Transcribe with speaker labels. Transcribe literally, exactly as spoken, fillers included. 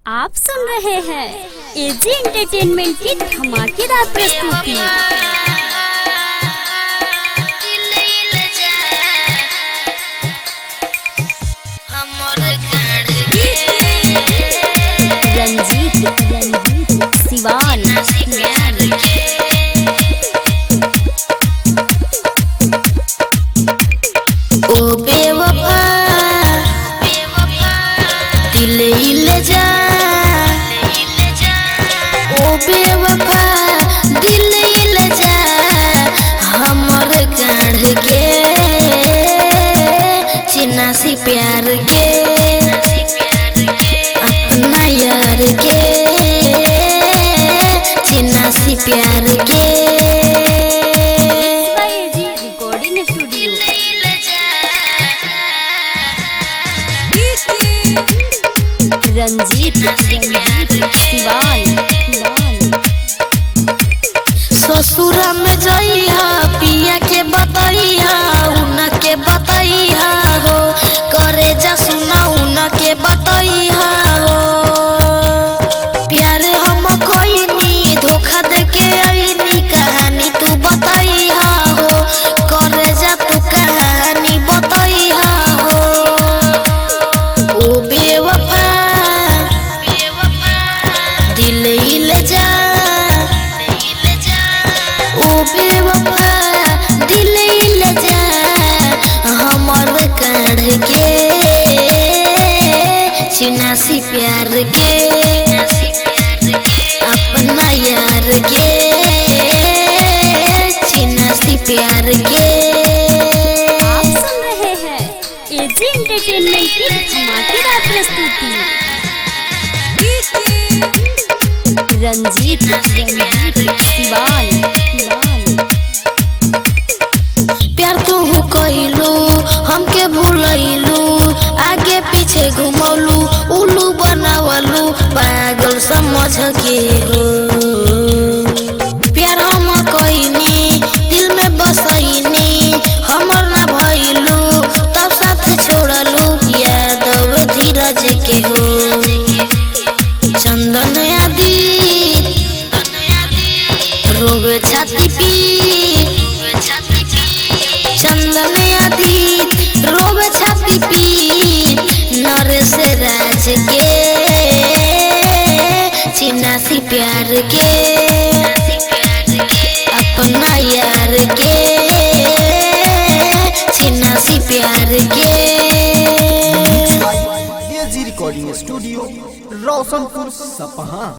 Speaker 1: आप सुन रहे हैं एजी एंटरटेनमेंट की धमाकेदार प्रस्तुति। रंजीत रंजीत सिवान
Speaker 2: ओ बेवफा दिल हिल जा, ओ बेवफा दिल हिल जा, हमर काढ़ के चिन्नासी प्यार के अपना यार के चिन्नासी प्यार के
Speaker 1: एजी रिकॉर्डिंग स्टूडियो। रंजीत रंजीत सिवान
Speaker 2: ससुरा में जइहा पिया के बतइहा उनके बतइहा हो, करे जा सुना उनके बतइहा हो। प्यार हम कोइनी धोखा दे के आईनी कहानी तू बतइहा हो, करे जा तू कहानी बतइहा हो। ओ बेवफा दिल हिल जा, ओ बेवफा दिल हिल जा, हमर काढ़ के चिन्नासी प्यार के अपना यार के चिन्नासी प्यार के।
Speaker 1: आप सुन रहे हैं एजी एंटरटेनमेंट की धमाकेदार प्रस्तुति। रंजीत रंजीत सिवान
Speaker 2: प्यार तू कइलू हमके भूलैलू, आगे पीछे घुमौलू उल्लू बनावलू पागल समझ के हो। प्यार हम कइनी दिल में बसैनी हमर ना भइलू, तब साथ छोड़लू यादव धीरज के हो। चंदन आदि रोग छाती पी, चंदन आदि रोग छाती पी, नरेश राज के चिन्नासी प्यार के अपना यार के चिन्नासी प्यार के।
Speaker 3: एजी रिकॉर्डिंग स्टूडियो रोशनपुर सपहा।